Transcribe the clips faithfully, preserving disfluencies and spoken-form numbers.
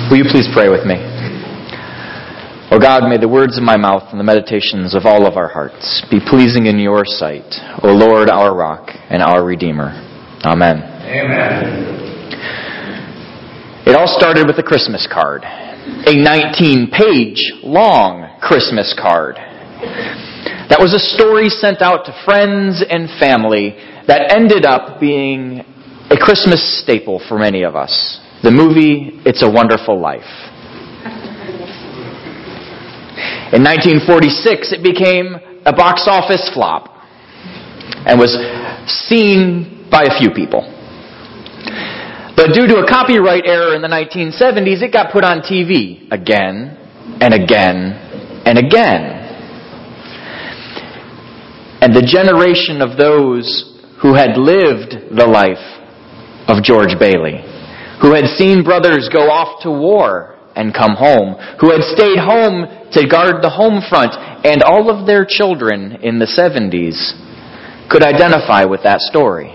Will you please pray with me? O God, may the words of my mouth and the meditations of all of our hearts be pleasing in your sight, O Lord, our rock and our Redeemer. Amen. Amen. It all started with a Christmas card, a nineteen-page long Christmas card. That was a story sent out to friends and family that ended up being a Christmas staple for many of us. The movie, It's a Wonderful Life. In nineteen forty-six, it became a box office flop and was seen by a few people. But due to a copyright error in the nineteen seventies, it got put on T V again and again and again. And the generation of those who had lived the life of George Bailey, who had seen brothers go off to war and come home, who had stayed home to guard the home front, and all of their children in the seventies could identify with that story.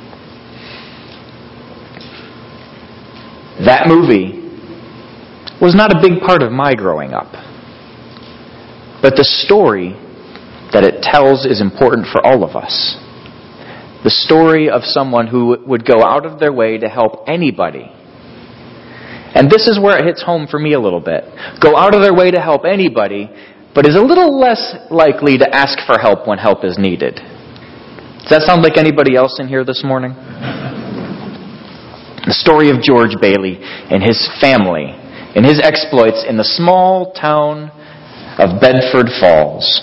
That movie was not a big part of my growing up. But the story that it tells is important for all of us. The story of someone who would go out of their way to help anybody. And this is where it hits home for me a little bit. Go out of their way to help anybody, but is a little less likely to ask for help when help is needed. Does that sound like anybody else in here this morning? The story of George Bailey and his family and his exploits in the small town of Bedford Falls.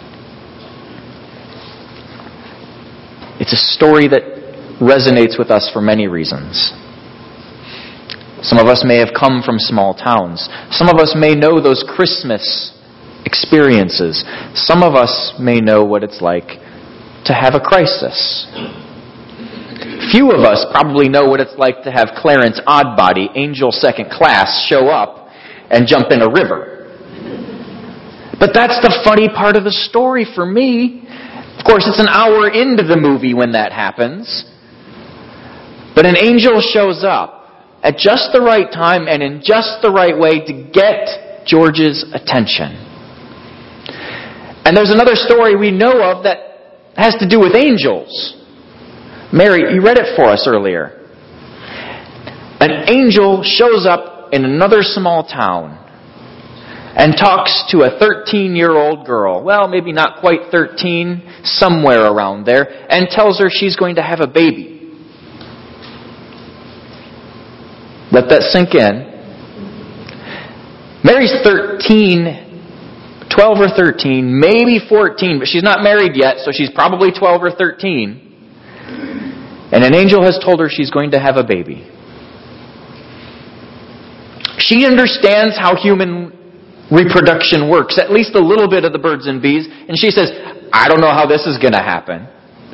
It's a story that resonates with us for many reasons. Some of us may have come from small towns. Some of us may know those Christmas experiences. Some of us may know what it's like to have a crisis. Few of us probably know what it's like to have Clarence Oddbody, Angel Second Class, show up and jump in a river. But that's the funny part of the story for me. Of course, it's an hour into the movie when that happens. But an angel shows up at just the right time and in just the right way to get George's attention. And there's another story we know of that has to do with angels. Mary, you read it for us earlier. An angel shows up in another small town and talks to a thirteen-year-old girl. Well, maybe not quite thirteen, somewhere around there, and tells her she's going to have a baby. Let that sink in. Mary's thirteen, twelve or thirteen, maybe fourteen, but she's not married yet, so she's probably twelve or thirteen. And an angel has told her she's going to have a baby. She understands how human reproduction works, at least a little bit of the birds and bees, and she says, I don't know how this is going to happen.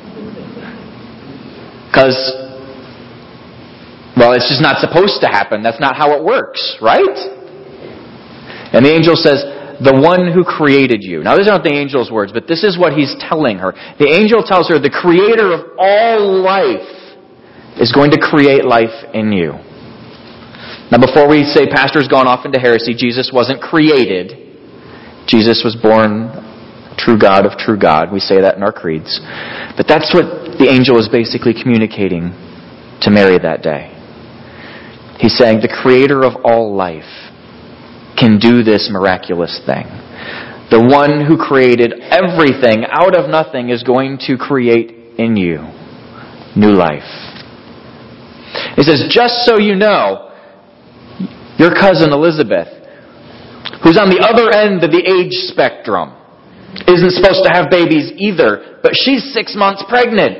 Because, well, it's just not supposed to happen. That's not how it works, right? And the angel says, the one who created you. Now, these aren't the angel's words, but this is what he's telling her. The angel tells her the creator of all life is going to create life in you. Now, before we say pastor's gone off into heresy, Jesus wasn't created. Jesus was born true God of true God. We say that in our creeds. But that's what the angel is basically communicating to Mary that day. He's saying the creator of all life can do this miraculous thing. The one who created everything out of nothing is going to create in you new life. He says, just so you know, your cousin Elizabeth, who's on the other end of the age spectrum, isn't supposed to have babies either, but she's six months pregnant.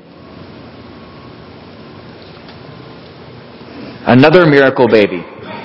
Another miracle baby.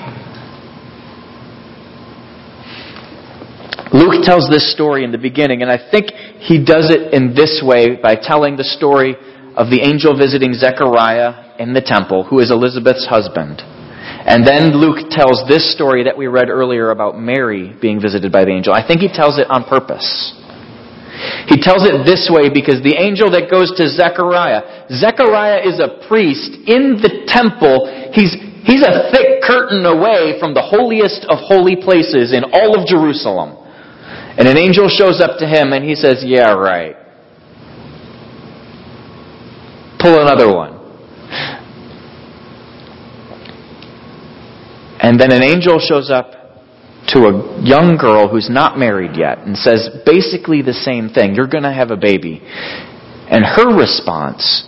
Luke tells this story in the beginning, and I think he does it in this way by telling the story of the angel visiting Zechariah in the temple, who is Elizabeth's husband. And then Luke tells this story that we read earlier about Mary being visited by the angel. I think he tells it on purpose. He tells it this way because the angel that goes to Zechariah, Zechariah is a priest in the temple. He's he's a thick curtain away from the holiest of holy places in all of Jerusalem. And an angel shows up to him and he says, yeah, right. Pull another one. And then an angel shows up to a young girl who's not married yet and says basically the same thing. You're going to have a baby. And her response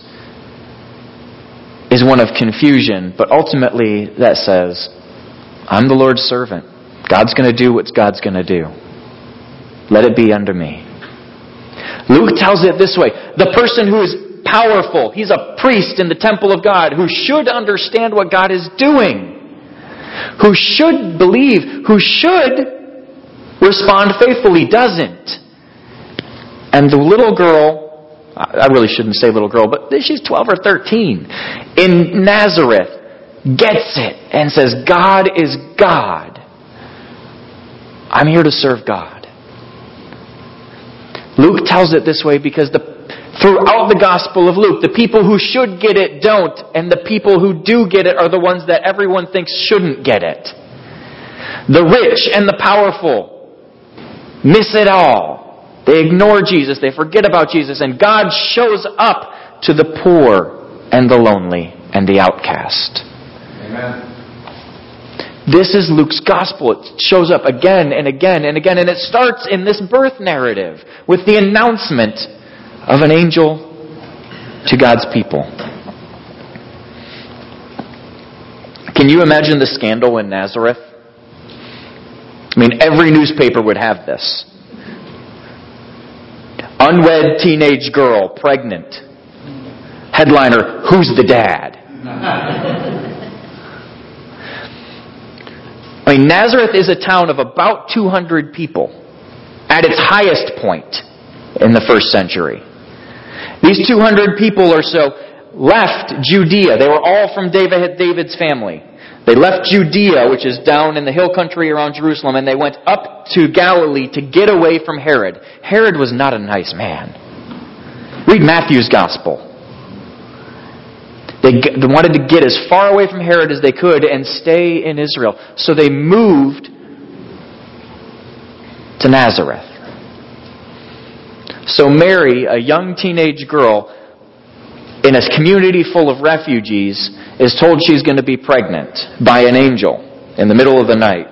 is one of confusion, but ultimately that says, I'm the Lord's servant. God's going to do what God's going to do. Let it be unto me. Luke tells it this way. The person who is powerful, he's a priest in the temple of God who should understand what God is doing, who should believe, who should respond faithfully, doesn't. And the little girl, I really shouldn't say little girl, but she's twelve or thirteen, in Nazareth, gets it and says, God is God. I'm here to serve God. Luke tells it this way because the, throughout the Gospel of Luke, the people who should get it don't, and the people who do get it are the ones that everyone thinks shouldn't get it. The rich and the powerful miss it all. They ignore Jesus, they forget about Jesus, and God shows up to the poor and the lonely and the outcast. Amen. This is Luke's gospel. It shows up again and again and again, and it starts in this birth narrative with the announcement of an angel to God's people. Can you imagine the scandal in Nazareth? I mean, every newspaper would have this. Unwed teenage girl, pregnant. Headliner, who's the dad? I mean, Nazareth is a town of about two hundred people at its highest point in the first century. These two hundred people or so left Judea. They were all from David, David's family. They left Judea, which is down in the hill country around Jerusalem, and they went up to Galilee to get away from Herod. Herod was not a nice man. Read Matthew's gospel. They wanted to get as far away from Herod as they could and stay in Israel. So they moved to Nazareth. So Mary, a young teenage girl in a community full of refugees, is told she's going to be pregnant by an angel in the middle of the night.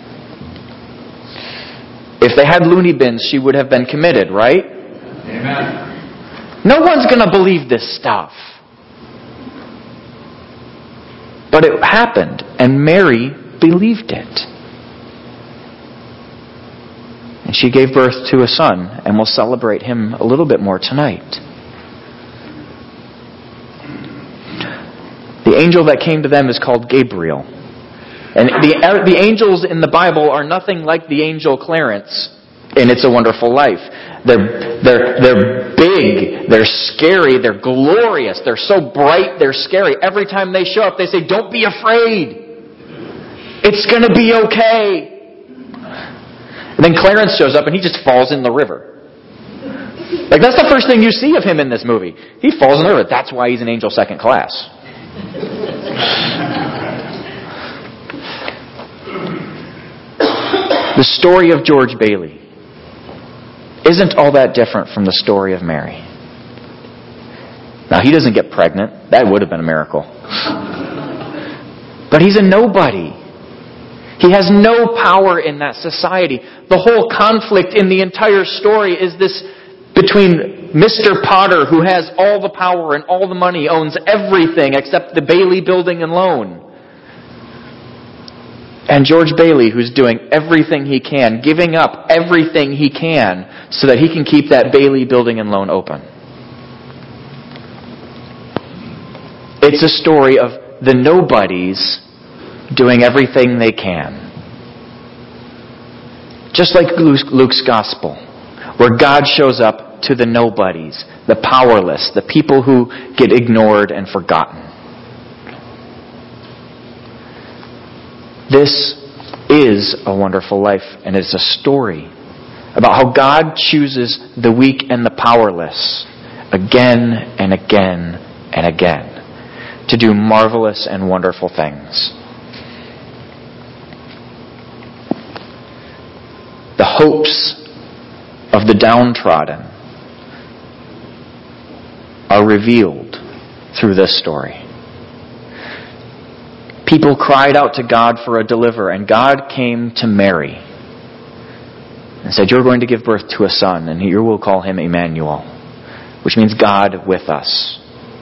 If they had loony bins, she would have been committed, right? Amen. No one's going to believe this stuff. But it happened, and Mary believed it. And she gave birth to a son, and we'll celebrate him a little bit more tonight. The angel that came to them is called Gabriel. And the, the angels in the Bible are nothing like the angel Clarence in It's a Wonderful Life. They're, they're, they're big, they're scary, they're glorious, they're so bright, they're scary. Every time they show up, they say, don't be afraid. It's going to be okay. And then Clarence shows up and he just falls in the river. Like, that's the first thing you see of him in this movie. He falls in the river. That's why he's an angel second class. The story of George Bailey isn't all that different from the story of Mary. Now, he doesn't get pregnant. That would have been a miracle. But he's a nobody. He has no power in that society. The whole conflict in the entire story is this between Mister Potter, who has all the power and all the money, owns everything except the Bailey building and loan, and George Bailey, who's doing everything he can, giving up everything he can so that he can keep that Bailey building and loan open. It's a story of the nobodies doing everything they can. Just like Luke's gospel, where God shows up to the nobodies, the powerless, the people who get ignored and forgotten. This is a wonderful life, and it's a story about how God chooses the weak and the powerless again and again and again to do marvelous and wonderful things. The hopes of the downtrodden are revealed through this story. People cried out to God for a deliverer, and God came to Mary and said, "You're going to give birth to a son, and you will call him Emmanuel," which means God with us.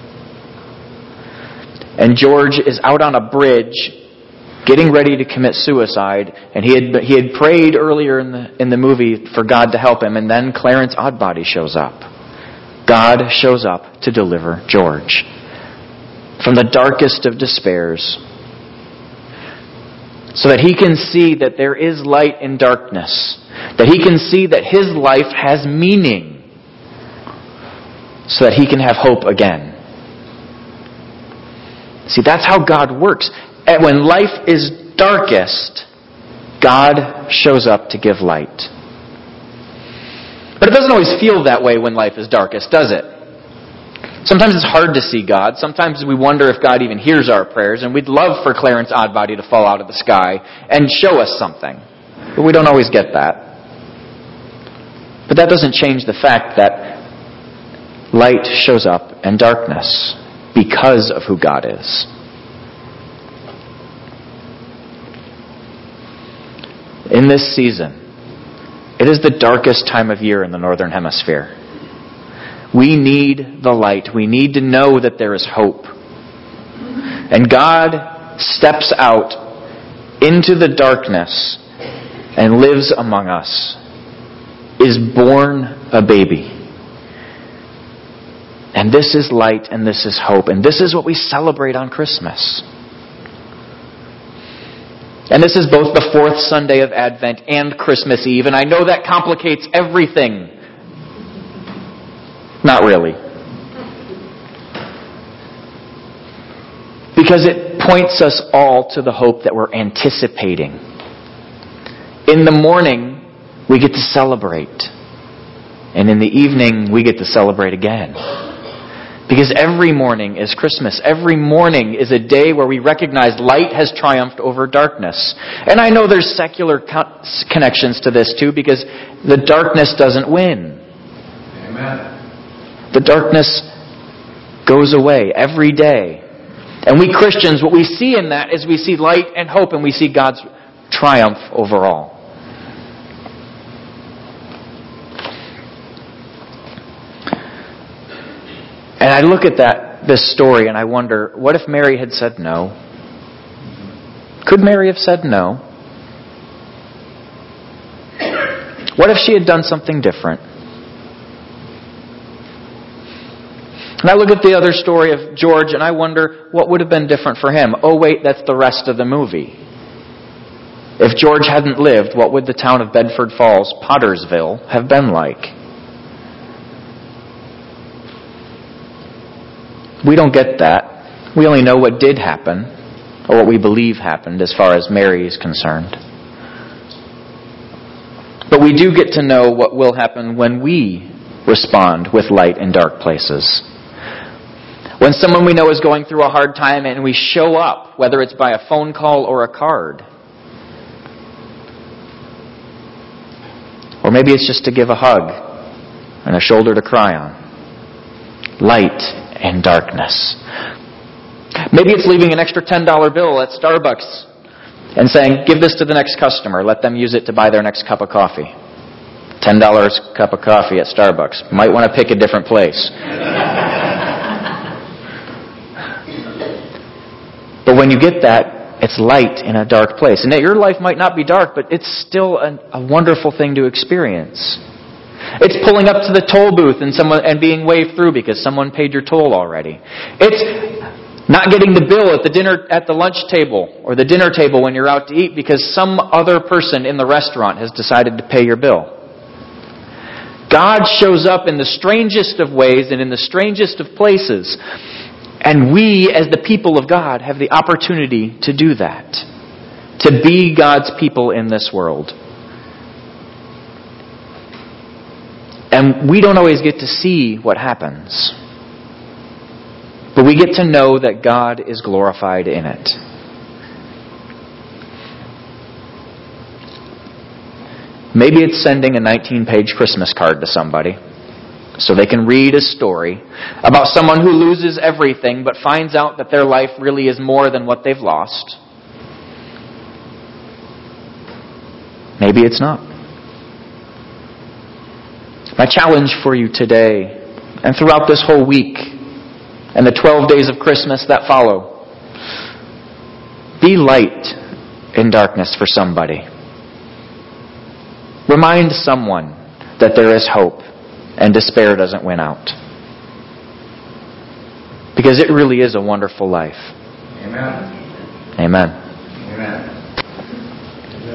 And George is out on a bridge getting ready to commit suicide, and he had he had prayed earlier in the in the movie for God to help him, and then Clarence Oddbody shows up. God shows up to deliver George from the darkest of despairs, so that he can see that there is light in darkness, that he can see that his life has meaning, so that he can have hope again. See, that's how God works. And when life is darkest, God shows up to give light. But it doesn't always feel that way when life is darkest, does it? Sometimes it's hard to see God. Sometimes we wonder if God even hears our prayers, and we'd love for Clarence Oddbody to fall out of the sky and show us something. But we don't always get that. But that doesn't change the fact that light shows up in darkness because of who God is. In this season, it is the darkest time of year in the Northern Hemisphere. We need the light. We need to know that there is hope. And God steps out into the darkness and lives among us, is born a baby. And this is light and this is hope. And this is what we celebrate on Christmas. And this is both the fourth Sunday of Advent and Christmas Eve. And I know that complicates everything. Not really. Because it points us all to the hope that we're anticipating. In the morning, we get to celebrate. And in the evening, we get to celebrate again. Because every morning is Christmas. Every morning is a day where we recognize light has triumphed over darkness. And I know there's secular co- connections to this too, because the darkness doesn't win. Amen. The darkness goes away every day. And we Christians, what we see in that is we see light and hope, and we see God's triumph over all. And I look at that this story and I wonder, what if Mary had said no? Could Mary have said no? What if she had done something different? And I look at the other story of George and I wonder, what would have been different for him? Oh wait, that's the rest of the movie. If George hadn't lived, what would the town of Bedford Falls, Pottersville, have been like? We don't get that. We only know what did happen, or what we believe happened as far as Mary is concerned. But we do get to know what will happen when we respond with light in dark places. When someone we know is going through a hard time and we show up, whether it's by a phone call or a card. Or maybe it's just to give a hug and a shoulder to cry on. Light and darkness. Maybe it's leaving an extra ten dollar bill at Starbucks and saying, give this to the next customer. Let them use it to buy their next cup of coffee. ten dollars cup of coffee at Starbucks. Might want to pick a different place. But when you get that, it's light in a dark place. And your life might not be dark, but it's still a, a wonderful thing to experience. It's pulling up to the toll booth and someone and being waved through because someone paid your toll already. It's not getting the bill at the dinner at the lunch table or the dinner table when you're out to eat because some other person in the restaurant has decided to pay your bill. God shows up in the strangest of ways and in the strangest of places. And we, as the people of God, have the opportunity to do that. To be God's people in this world. And we don't always get to see what happens. But we get to know that God is glorified in it. Maybe it's sending a nineteen-page Christmas card to somebody so they can read a story about someone who loses everything but finds out that their life really is more than what they've lost. Maybe it's not. My challenge for you today and throughout this whole week and the twelve days of Christmas that follow, be light in darkness for somebody. Remind someone that there is hope and despair doesn't win out. Because it really is a wonderful life. Amen. Amen. Amen.